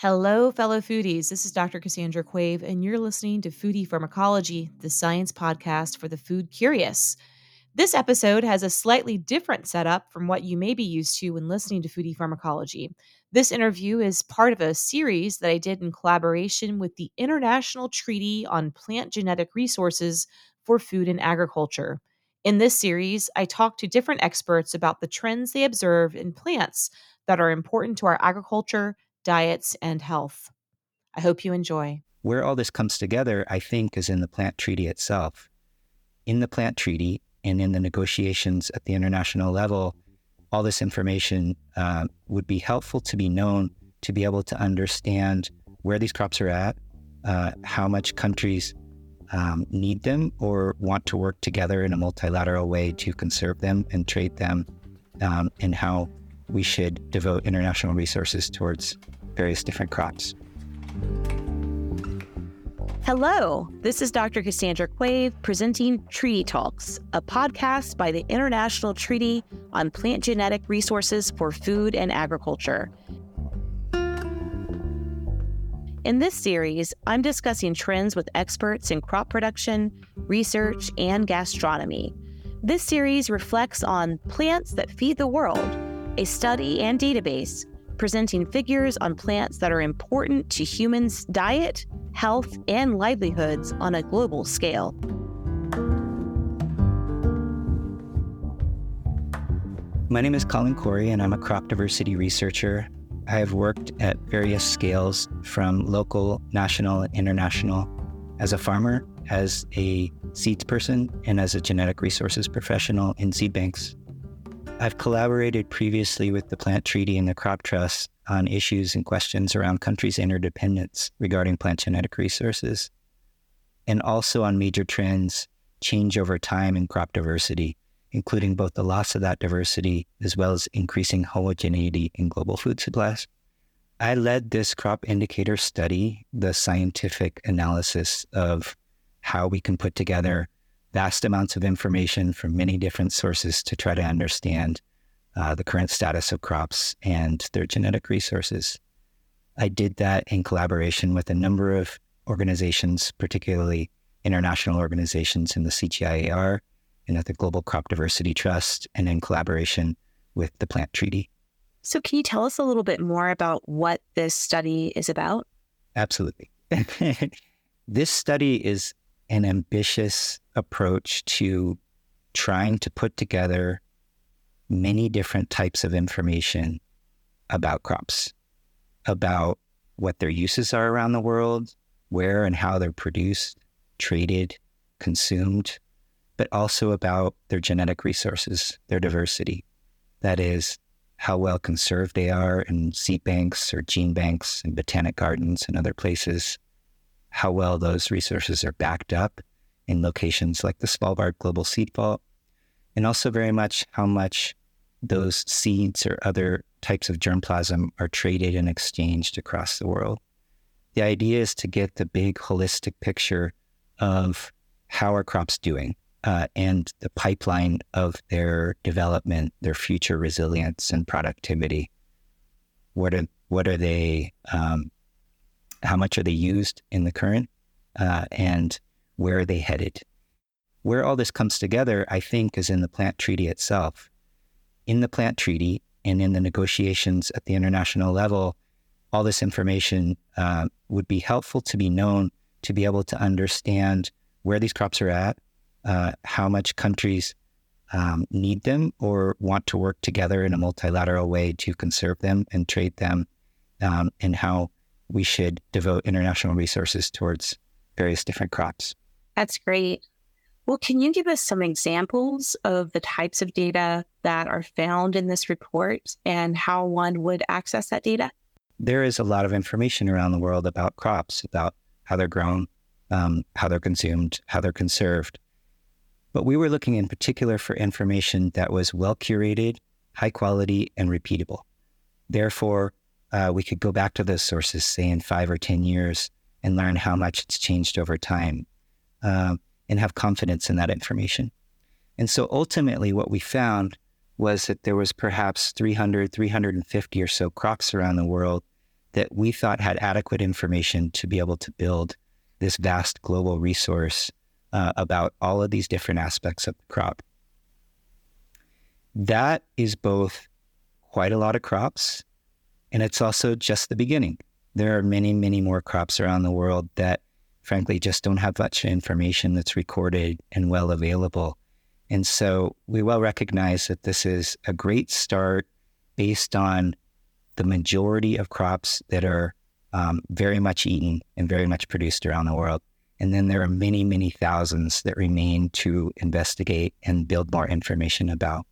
Hello, fellow foodies. This is Dr. Cassandra Quave, and you're listening to Foodie Pharmacology, the science podcast for the food curious. This episode has a slightly different setup from what you may be used to when listening to Foodie Pharmacology. This interview is part of a series that I did in collaboration with the International Treaty on Plant Genetic Resources for Food and Agriculture. In this series, I talk to different experts about the trends they observe in plants that are important to our agriculture, diets, and health. I hope you enjoy. Where all this comes together, I think, is in the plant treaty itself. In the plant treaty and in the negotiations at the international level, all this information would be helpful to be known, to be able to understand where these crops are at, how much countries need them or want to work together in a multilateral way to conserve them and trade them, and how we should devote international resources towards various different crops. Hello, this is Dr. Cassandra Quave presenting Treaty Talks, a podcast by the International Treaty on Plant Genetic Resources for Food and Agriculture. In this series, I'm discussing trends with experts in crop production, research, and gastronomy. This series reflects on Plants That Feed the World, a study and database presenting figures on plants that are important to humans' diet, health, and livelihoods on a global scale. My name is Colin Corey, and I'm a crop diversity researcher. I have worked at various scales from local, national, and international as a farmer, as a seeds person, and as a genetic resources professional in seed banks. I've collaborated previously with the Plant Treaty and the Crop Trust on issues and questions around countries' interdependence regarding plant genetic resources, and also on major trends change over time in crop diversity, including both the loss of that diversity as well as increasing homogeneity in global food supplies. I led this crop indicator study, the scientific analysis of how we can put together vast amounts of information from many different sources to try to understand the current status of crops and their genetic resources. I did that in collaboration with a number of organizations, particularly international organizations in the CGIAR and at the Global Crop Diversity Trust, and in collaboration with the Plant Treaty. So can you tell us a little bit more about what this study is about? Absolutely. This study is an ambitious approach to trying to put together many different types of information about crops, about what their uses are around the world, where and how they're produced, traded, consumed, but also about their genetic resources, their diversity. That is, how well conserved they are in seed banks or gene banks and botanic gardens and other places, how well those resources are backed up in locations like the Svalbard Global Seed Vault, and also very much how much those seeds or other types of germplasm are traded and exchanged across the world. The idea is to get the big holistic picture of how are crops doing, and the pipeline of their development, their future resilience and productivity. What are they? How much are they used in the current, and where are they headed? Where all this comes together, I think, is in the Plant Treaty itself. In the Plant Treaty and in the negotiations at the international level, all this information would be helpful to be known, to be able to understand where these crops are at, how much countries need them or want to work together in a multilateral way to conserve them and trade them, and how we should devote international resources towards various different crops. That's great. Well, can you give us some examples of the types of data that are found in this report and how one would access that data? There is a lot of information around the world about crops, about how they're grown, how they're consumed, how they're conserved. But we were looking in particular for information that was well curated, high quality, and repeatable. Therefore, we could go back to those sources, say in 5 or 10 years, and learn how much it's changed over time, and have confidence in that information. And so ultimately what we found was that there was perhaps 300, 350 or so crops around the world that we thought had adequate information to be able to build this vast global resource about all of these different aspects of the crop. That is both quite a lot of crops, and it's also just the beginning. There are many, many more crops around the world that frankly just don't have much information that's recorded and well available. And so we well recognize that this is a great start based on the majority of crops that are very much eaten and very much produced around the world. And then there are many, many thousands that remain to investigate and build more information about.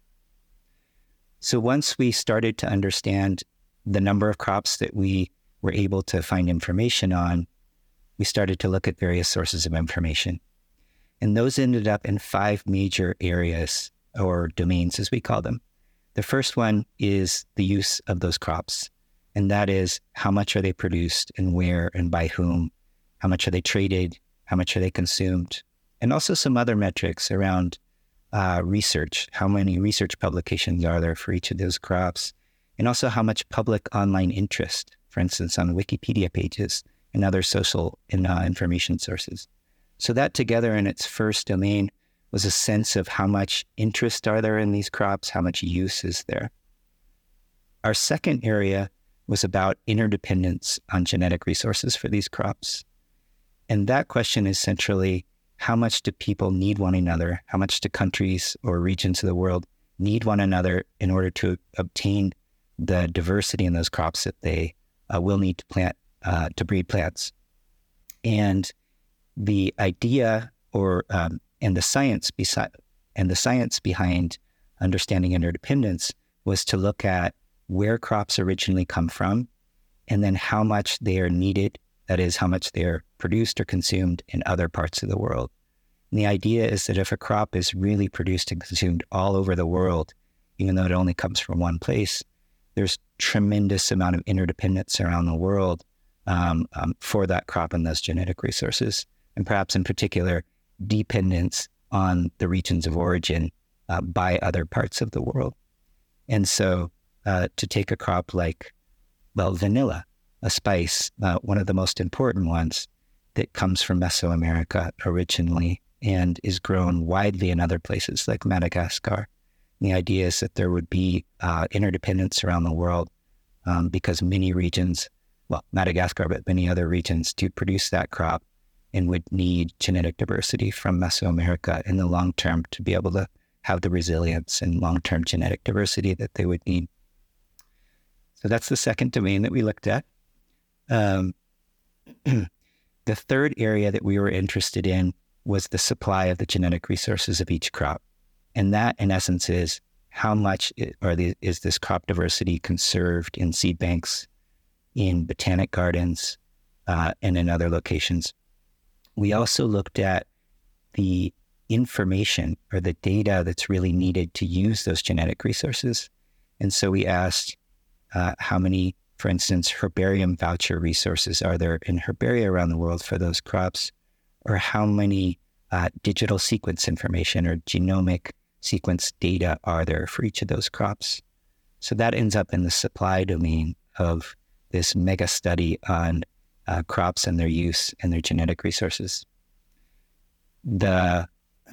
So once we started to understand the number of crops that we were able to find information on, we started to look at various sources of information. And those ended up in 5 major areas or domains, as we call them. The first one is the use of those crops. And that is, how much are they produced and where and by whom? How much are they traded? How much are they consumed? And also some other metrics around research. How many research publications are there for each of those crops? And also how much public online interest, for instance, on Wikipedia pages and other social and information sources. So that together in its first domain was a sense of how much interest are there in these crops, how much use is there. Our second area was about interdependence on genetic resources for these crops. And that question is centrally, how much do people need one another? How much do countries or regions of the world need one another in order to obtain the diversity in those crops that they will need to plant, to breed plants? And the idea and the science behind understanding interdependence was to look at where crops originally come from and then how much they are needed. That is, how much they are produced or consumed in other parts of the world. And the idea is that if a crop is really produced and consumed all over the world, even though it only comes from one place, there's tremendous amount of interdependence around the world for that crop and those genetic resources, and perhaps in particular, dependence on the regions of origin by other parts of the world. And so to take a crop like, vanilla, a spice, one of the most important ones that comes from Mesoamerica originally and is grown widely in other places like Madagascar. And the idea is that there would be interdependence around the world because many regions, Madagascar, but many other regions do produce that crop and would need genetic diversity from Mesoamerica in the long term to be able to have the resilience and long-term genetic diversity that they would need. So that's the second domain that we looked at. The third area that we were interested in was the supply of the genetic resources of each crop. And that, in essence, is how much is this crop diversity conserved in seed banks, in botanic gardens, and in other locations. We also looked at the information or the data that's really needed to use those genetic resources. And so we asked how many, for instance, herbarium voucher resources are there in herbaria around the world for those crops, or how many digital sequence information or genomic sequence data are there for each of those crops. So that ends up in the supply domain of this mega study on crops and their use and their genetic resources. The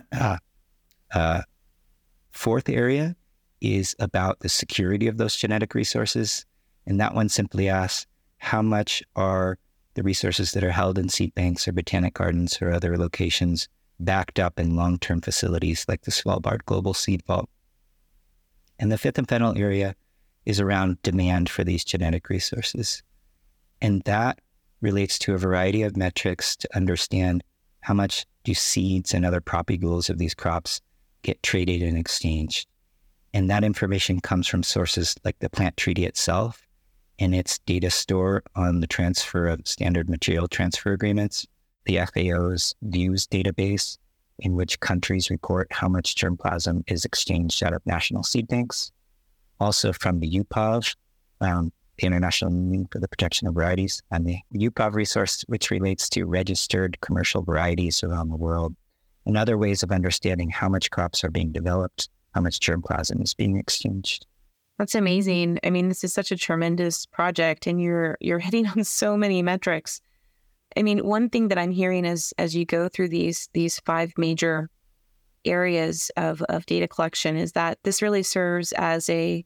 fourth area is about the security of those genetic resources. And that one simply asks, how much are the resources that are held in seed banks or botanic gardens or other locations backed up in long-term facilities like the Svalbard Global Seed Vault? And the fifth and final area is around demand for these genetic resources. And that relates to a variety of metrics to understand how much do seeds and other propagules of these crops get traded and exchanged. And that information comes from sources like the plant treaty itself and its data store on the transfer of standard material transfer agreements, the FAO's views database, in which countries report how much germplasm is exchanged out of national seed banks. Also from the UPOV, the International Union for the Protection of Varieties, and the UPOV resource, which relates to registered commercial varieties around the world, and other ways of understanding how much crops are being developed, how much germplasm is being exchanged. That's amazing. I mean, this is such a tremendous project, and you're hitting on so many metrics. I mean, one thing that I'm hearing is as you go through these five major areas of data collection is that this really serves as a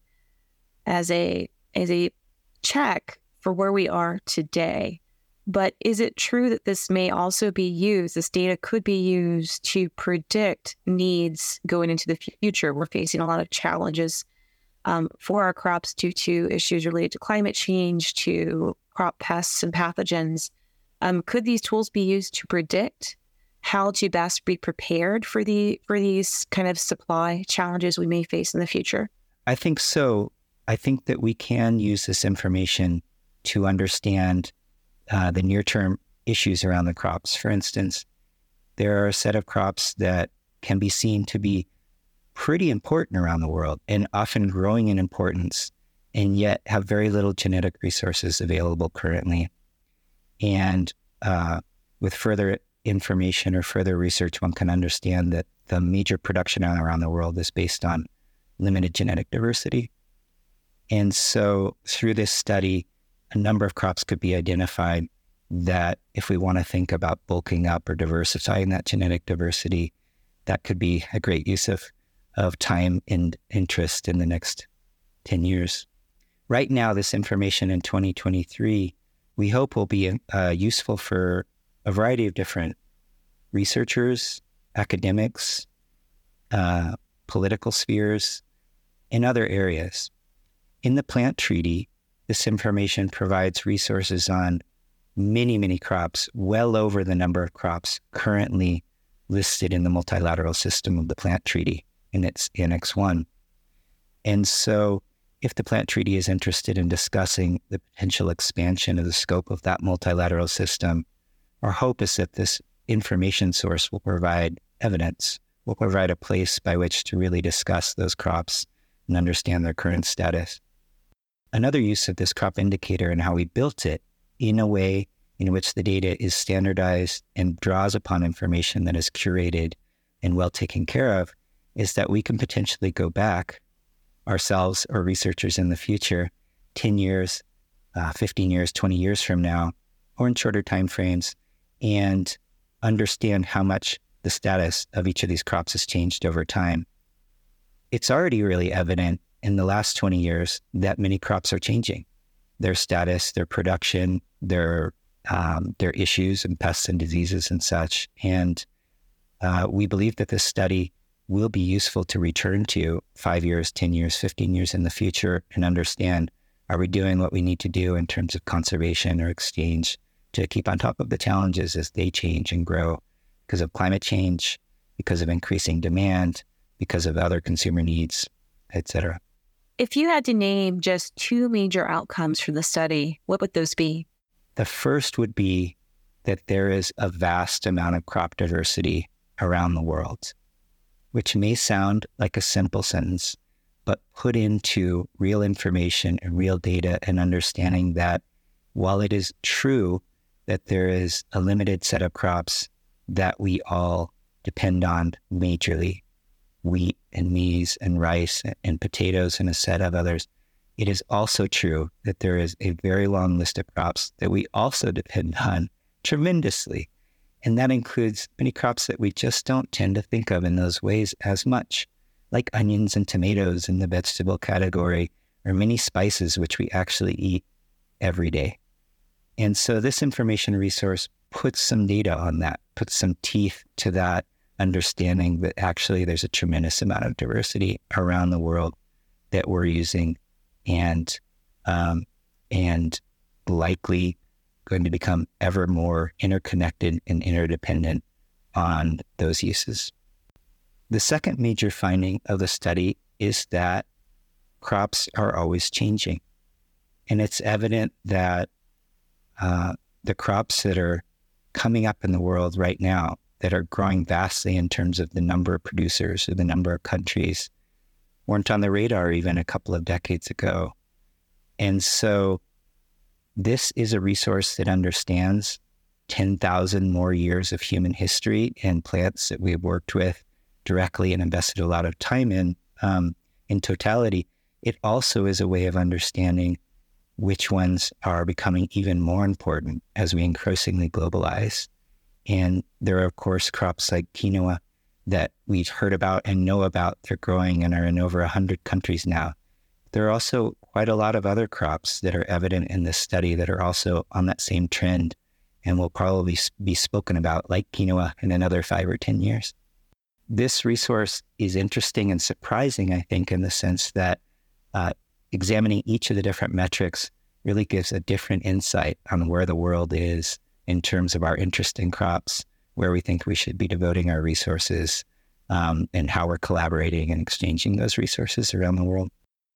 check for where we are today. But is it true that this may also be used, this data could be used to predict needs going into the future? We're facing a lot of challenges for our crops due to issues related to climate change, to crop pests and pathogens. Could these tools be used to predict how to best be prepared for these kind of supply challenges we may face in the future? I think so. I think that we can use this information to understand the near-term issues around the crops. For instance, there are a set of crops that can be seen to be pretty important around the world and often growing in importance, and yet have very little genetic resources available currently. And with further information or further research, one can understand that the major production around the world is based on limited genetic diversity. And so through this study, a number of crops could be identified that if we want to think about bulking up or diversifying that genetic diversity, that could be a great use of time and interest in the next 10 years. Right now, this information in 2023, we hope will be useful for a variety of different researchers, academics, political spheres, and other areas. In the plant treaty, this information provides resources on many, many crops, well over the number of crops currently listed in the multilateral system of the plant treaty in its Annex 1. And so if the plant treaty is interested in discussing the potential expansion of the scope of that multilateral system, our hope is that this information source will provide evidence, will provide a place by which to really discuss those crops and understand their current status. Another use of this crop indicator and how we built it in a way in which the data is standardized and draws upon information that is curated and well taken care of is that we can potentially go back ourselves or researchers in the future, 10 years, 15 years, 20 years from now, or in shorter timeframes, and understand how much the status of each of these crops has changed over time. It's already really evident in the last 20 years that many crops are changing. Their status, their production, their issues and pests and diseases and such. And we believe that this study will be useful to return to 5 years, 10 years, 15 years in the future and understand, are we doing what we need to do in terms of conservation or exchange to keep on top of the challenges as they change and grow because of climate change, because of increasing demand, because of other consumer needs, et cetera. If you had to name just two major outcomes from the study, what would those be? The first would be that there is a vast amount of crop diversity around the world, which may sound like a simple sentence, but put into real information and real data and understanding that while it is true that there is a limited set of crops that we all depend on majorly, wheat and maize and rice and potatoes and a set of others, it is also true that there is a very long list of crops that we also depend on tremendously. And that includes many crops that we just don't tend to think of in those ways as much, like onions and tomatoes in the vegetable category, or many spices which we actually eat every day. And so this information resource puts some data on that, puts some teeth to that understanding that actually there's a tremendous amount of diversity around the world that we're using and likely going to become ever more interconnected and interdependent on those uses. The second major finding of the study is that crops are always changing. And it's evident that the crops that are coming up in the world right now that are growing vastly in terms of the number of producers or the number of countries weren't on the radar even a couple of decades ago. And so this is a resource that understands 10,000 more years of human history and plants that we have worked with directly and invested a lot of time in totality. it also is a way of understanding which ones are becoming even more important as we increasingly globalize. And there are, of course, crops like quinoa that we've heard about and know about. They're growing and are in over 100 countries now. There are also quite a lot of other crops that are evident in this study that are also on that same trend and will probably be spoken about, like quinoa, in another 5 or 10 years. This resource is interesting and surprising, I think, in the sense that examining each of the different metrics really gives a different insight on where the world is in terms of our interest in crops, where we think we should be devoting our resources, and how we're collaborating and exchanging those resources around the world.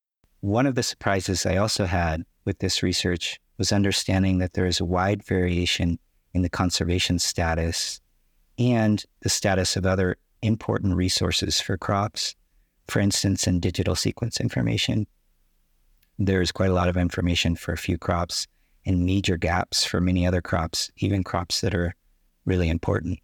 One of the surprises I also had with this research was understanding that there is a wide variation in the conservation status and the status of other important resources for crops. For instance, in digital sequence information, there's quite a lot of information for a few crops and major gaps for many other crops, even crops that are really important.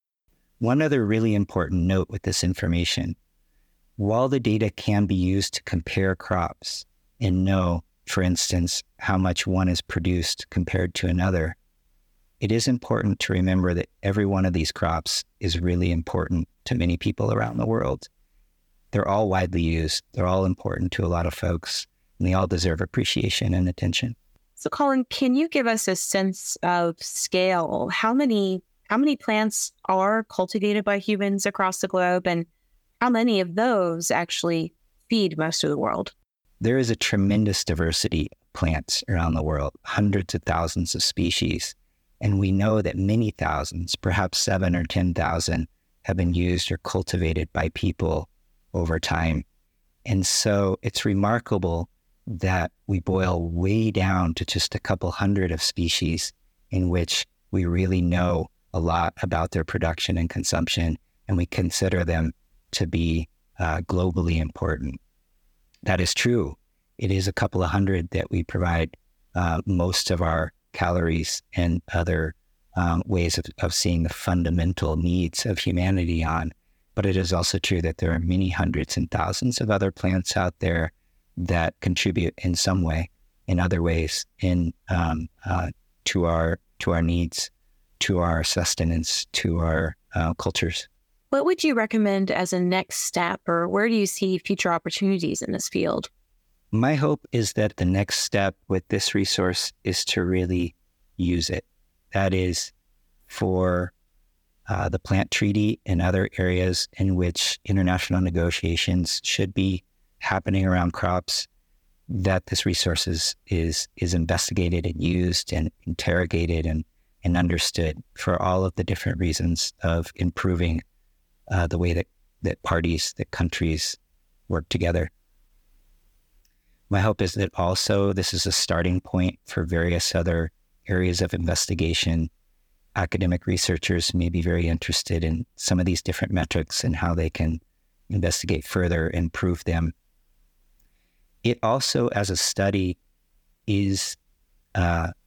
One other really important note with this information: while the data can be used to compare crops and know, for instance, how much one is produced compared to another, it is important to remember that every one of these crops is really important to many people around the world. They're all widely used. They're all important to a lot of folks, and they all deserve appreciation and attention. So, Colin, can you give us a sense of scale? How many plants are cultivated by humans across the globe, and how many of those actually feed most of the world? There is a tremendous diversity of plants around the world, hundreds of thousands of species. And we know that many thousands, perhaps 7,000 or 10,000, have been used or cultivated by people over time. And so it's remarkable that we boil way down to just a couple hundred of species in which we really know a lot about their production and consumption, and we consider them to be globally important. That is true. It is a couple of hundred that we provide most of our calories and other ways of seeing the fundamental needs of humanity on. But it is also true that there are many hundreds and thousands of other plants out there that contribute in some way, in other ways, to our needs, to our sustenance, to our cultures. What would you recommend as a next step, or where do you see future opportunities in this field? My hope is that the next step with this resource is to really use it. That is, for the plant treaty and other areas in which international negotiations should be happening around crops, that this resource is investigated and used and interrogated and understood for all of the different reasons of improving the way that parties, that countries work together. My hope is that also this is a starting point for various other areas of investigation. Academic researchers may be very interested in some of these different metrics and how they can investigate further and prove them. It also, as a study, has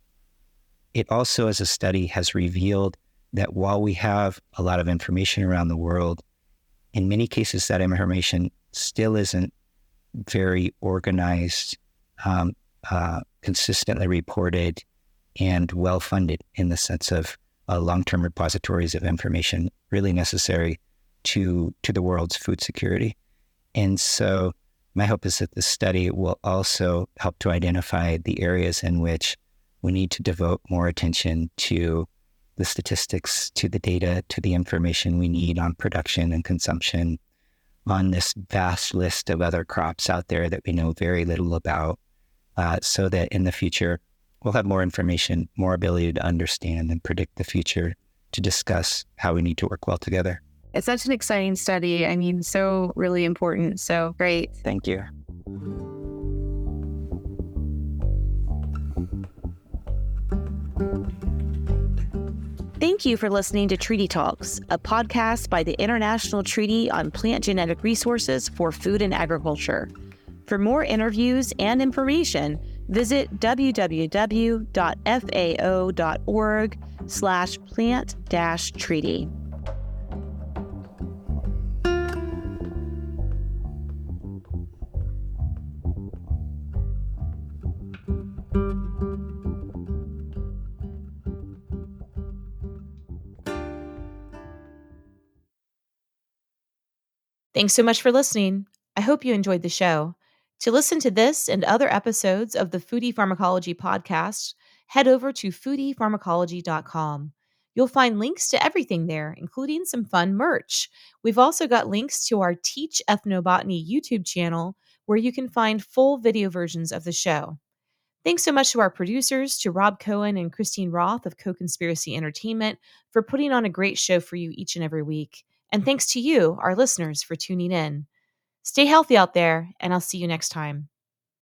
revealed that while we have a lot of information around the world, in many cases that information still isn't very organized, consistently reported, and well-funded in the sense of long-term repositories of information really necessary to the world's food security. And so my hope is that this study will also help to identify the areas in which we need to devote more attention to the statistics, to the data, to the information we need on production and consumption, on this vast list of other crops out there that we know very little about, so that in the future, we'll have more information, more ability to understand and predict the future, to discuss how we need to work well together. It's such an exciting study. I mean, so really important. So great. Thank you. Thank you for listening to Treaty Talks, a podcast by the International Treaty on Plant Genetic Resources for Food and Agriculture. For more interviews and information, visit www.fao.org/plant-treaty. Thanks so much for listening. I hope you enjoyed the show. To listen to this and other episodes of the Foodie Pharmacology podcast, head over to foodiepharmacology.com. You'll find links to everything there, including some fun merch. We've also got links to our Teach Ethnobotany YouTube channel, where you can find full video versions of the show. Thanks so much to our producers, to Rob Cohen and Christine Roth of Co-Conspiracy Entertainment, for putting on a great show for you each and every week. And thanks to you, our listeners, for tuning in. Stay healthy out there, and I'll see you next time.